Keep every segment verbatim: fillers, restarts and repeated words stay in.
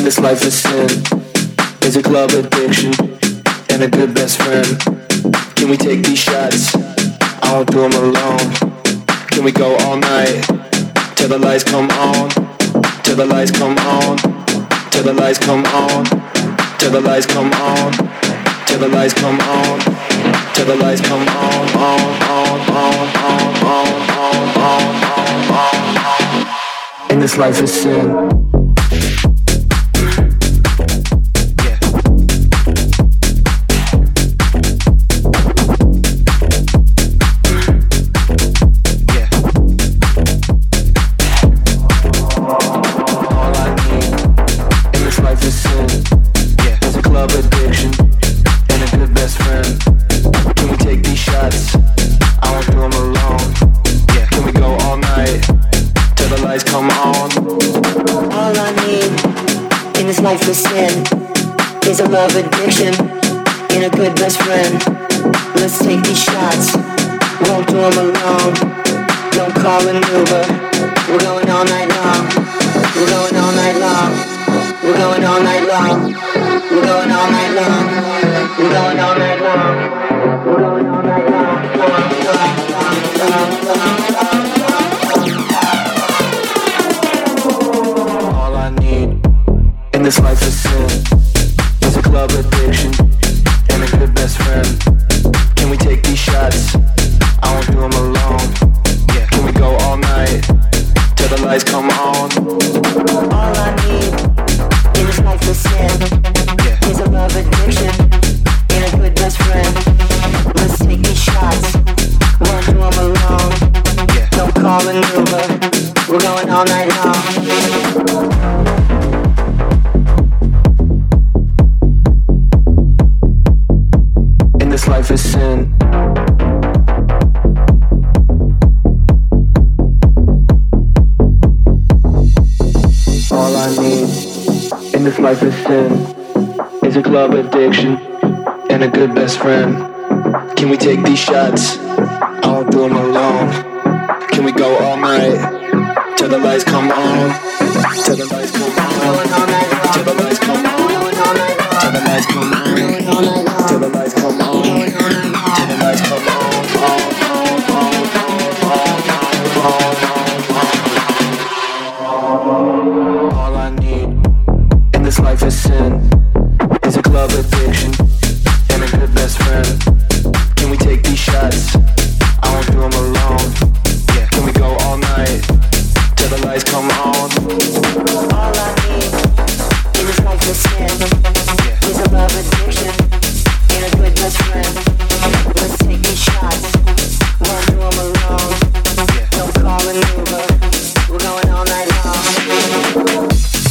this life is sin. Is a club addiction and a good best friend. Can we take these shots? I won't do them alone. Can we go all night till the lights come on? Till the lights come on. Till the lights come on. Till the lights come on. Till the lights come on. Till the lights come on. On, on, on, on, on, on, on, on, on. And this life is sin. Life is sin, is a love addiction, and a good best friend. Let's take these shots, won't do them alone. Don't call an Uber, we're going all night long. We're going all night long. We're going all night long. We're going all night long. We're going all night long. We're going all night long. All I need in this life is sin, is a club addiction and a good best friend. Can we take these shots? I won't do them alone. Yeah. Can we go all night till the lights come on? All I need in this life is sin, yeah. Is a love addiction and a good best friend. Let's take these shots, won't do them alone. Yeah. Don't call an Uber, we're going all night long. This life is sin. All I need in this life is sin, is a club addiction and a good best friend. Can we take these shots? I won't do them alone. Can we go all night till the lights come on? Till the lights come on. Till the lights come on. Till the lights come on. Till the lights come on. Till the lights come on. All I need in this life is sin, is a club addiction and a good best friend. Can we take these shots? I won't do them alone. Yeah. Can we go all night till the lights come on? All I need in this life is sin, yeah. Is a love addiction and a good best friend. Let's take these shots, won't do them alone. Yeah. Don't call an Uber, we're going all night long.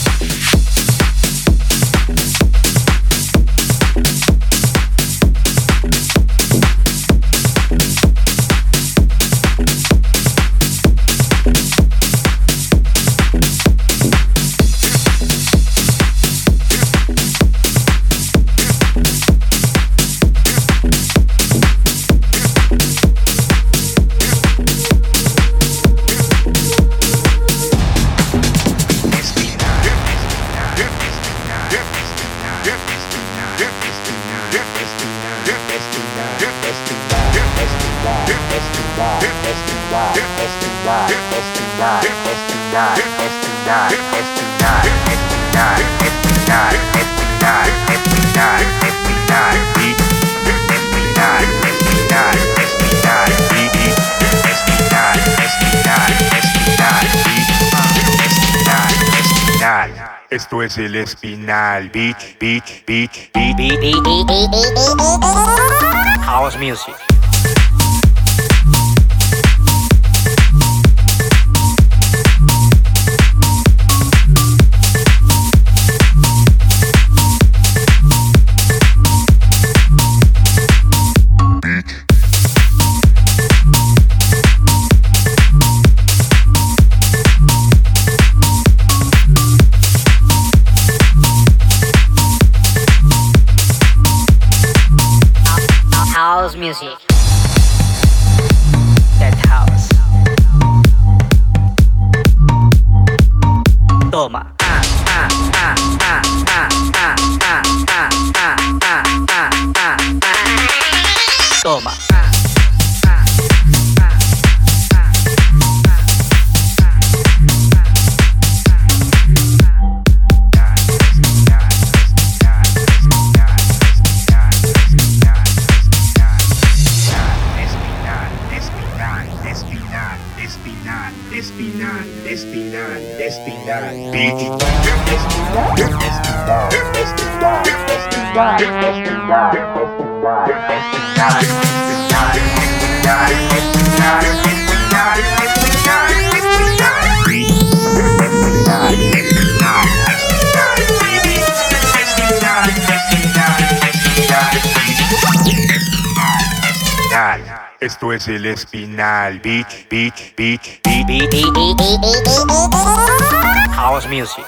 Esto es el Espinal Beach, Beach, Beach, Beach, Beach, House Music. House music. That house. Toma. Ah, ah, ah, ah. Esto es el Espinal Beach, Beach, Beach, Beach, Beach, House music.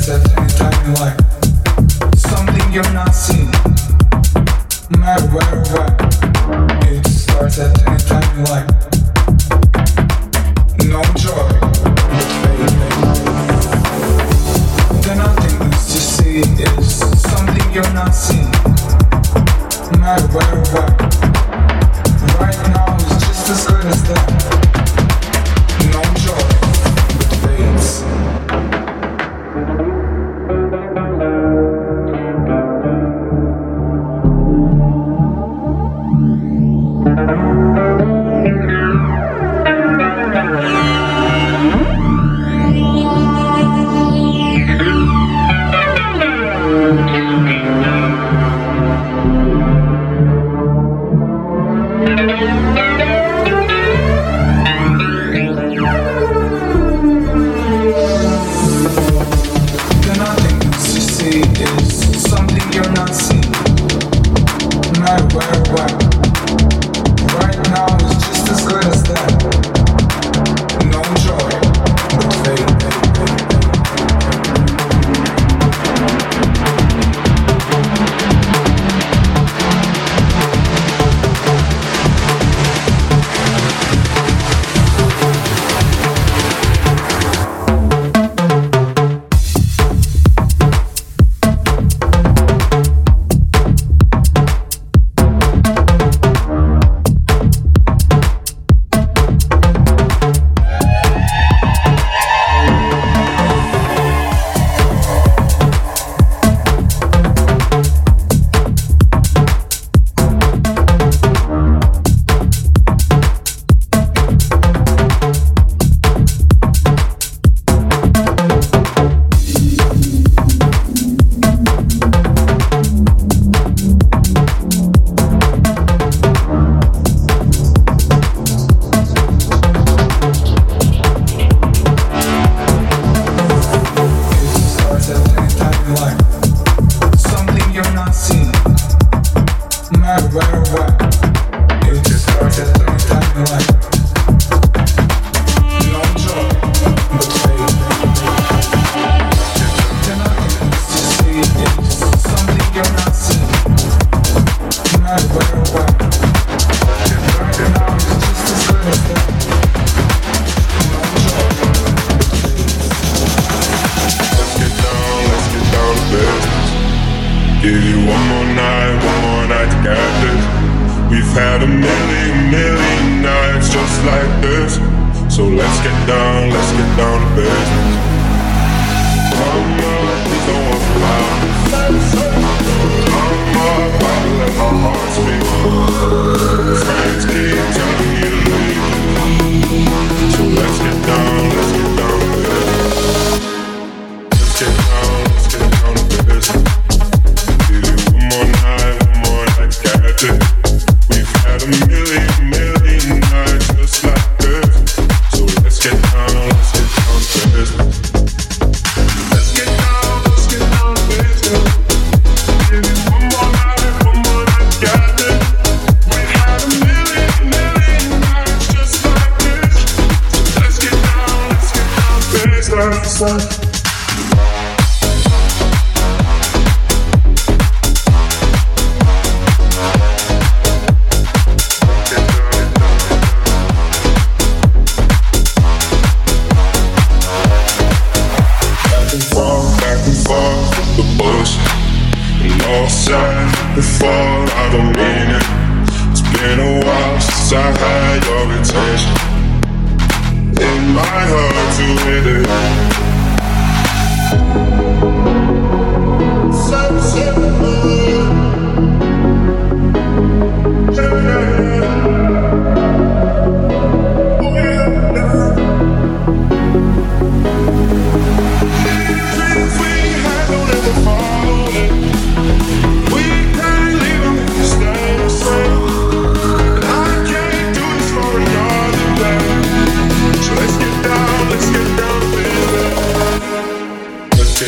Let's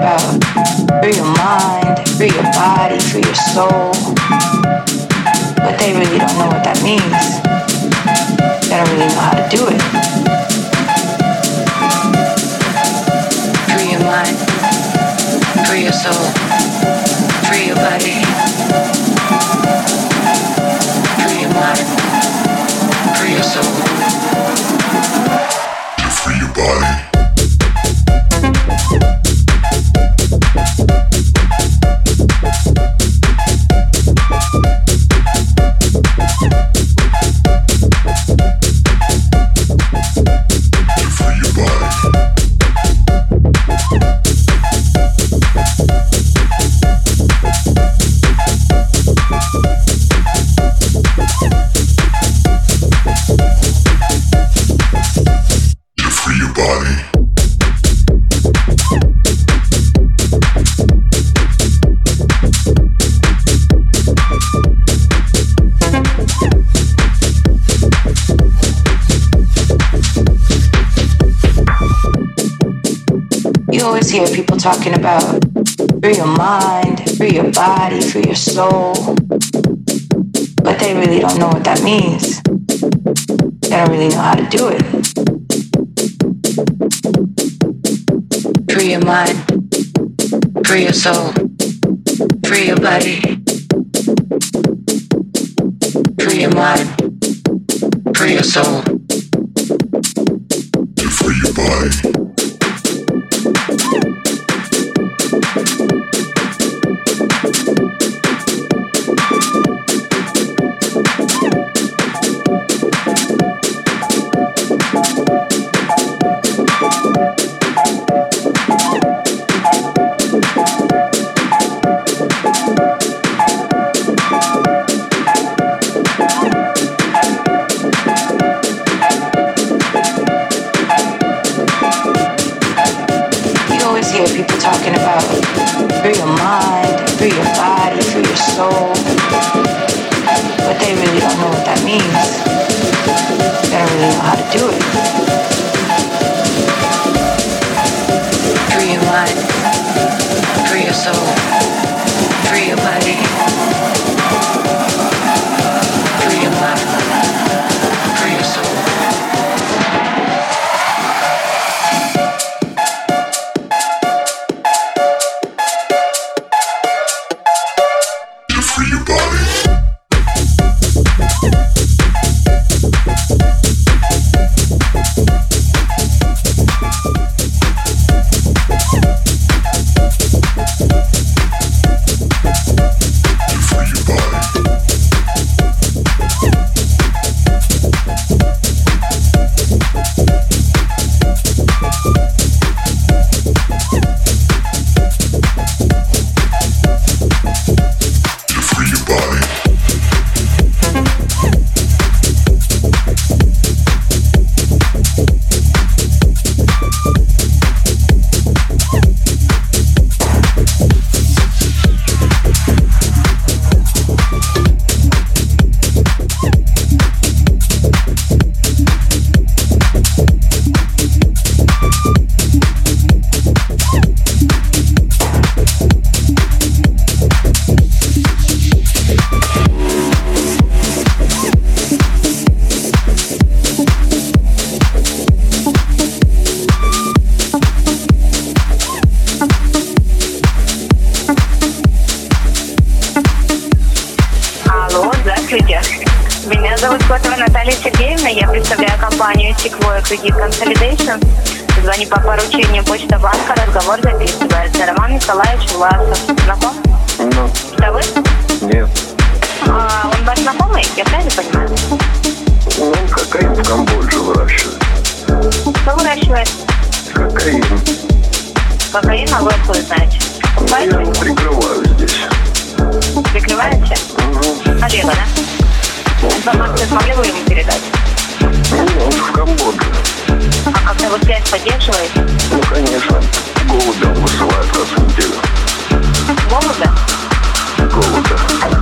about free your mind, free your body, free your soul. But they really don't know what that means. They don't really know how to do it. Free your mind, free your soul, free your body. Free your mind, free your soul. You free your body. Hear people talking about free your mind, free your body, free your soul, but they really don't know what that means. They don't really know how to do it. Free your mind, free your soul, free your body. Free your mind, free your soul. You free your body. Кредит Consolidation. Звоню по поручению Почта банка. Разговор записывается. Роман Николаевич Власов. Знаком? Ну. Это вы? Нет. А, он ваш знакомый? Я правильно понимаю? Ну, он кокаин в Камбодже выращивает. Что выращивает? Кокаин. Кокаин, а вы откуда знаете? Ну, я его прикрываю здесь. Прикрываете? Угу. Олега, да? Информацию смогли вы ему передать? Ну, он в Камбодже. А как-то вы связь поддерживаете? Ну, конечно. Голубя он высылает раз в неделю. Голубя? Голубя.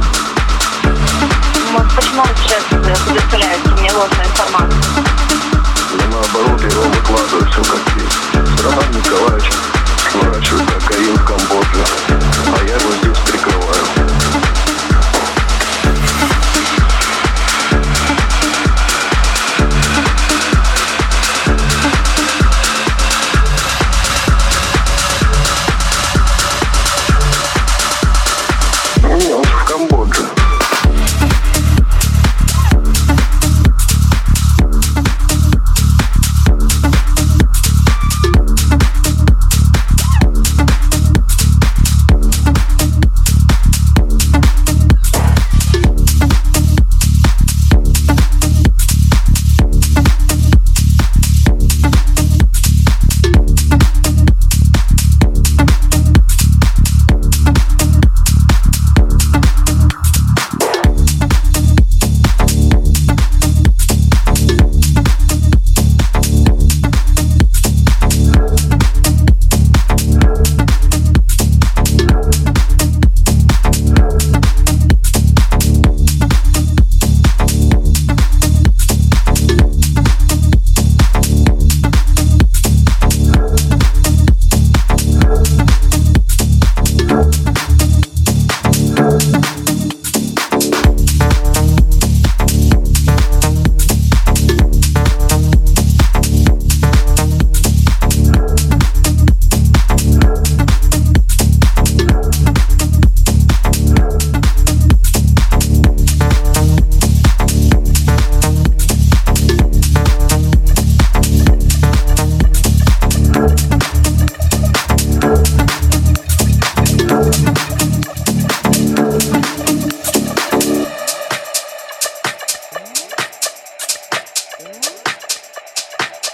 Вот почему вы сейчас предоставляете мне ложную информацию? Я наоборот его выкладываю все как есть. Роман Николаевич выращивает кокаин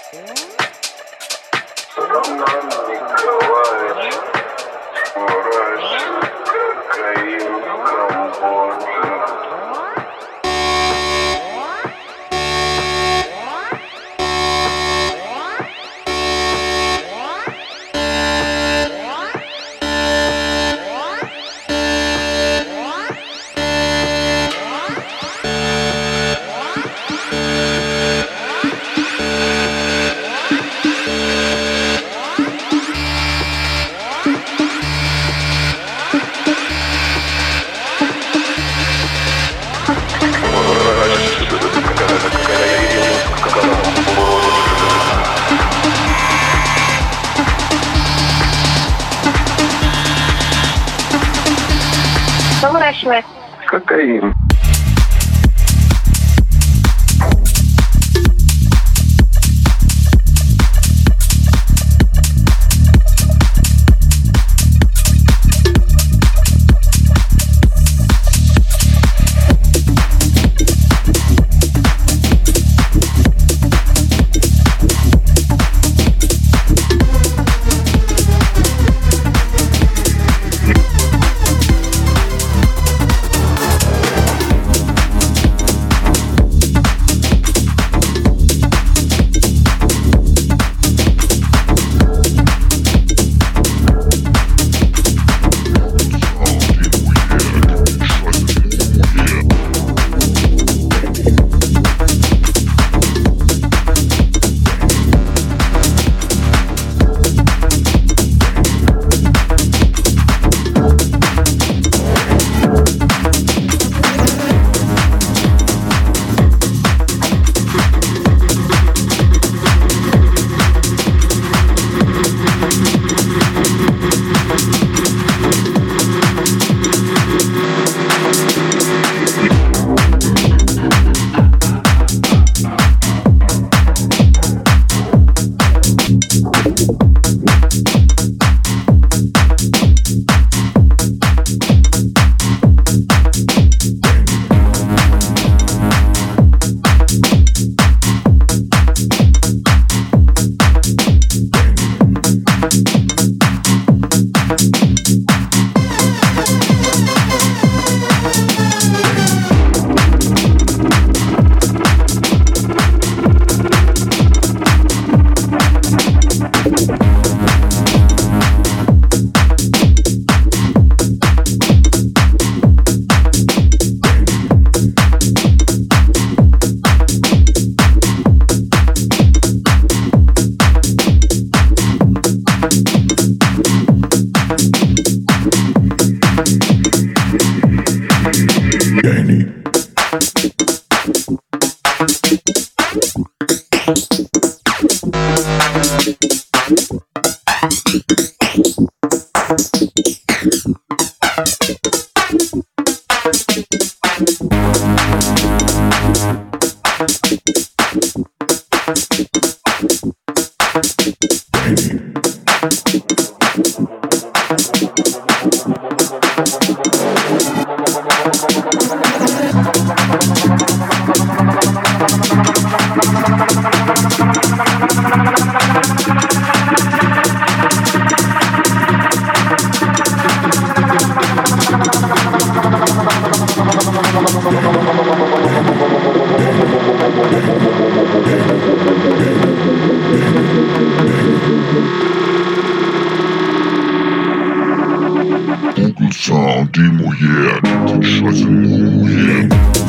Что выращивает? Кокаин. Sound de mulher, de chance mulher.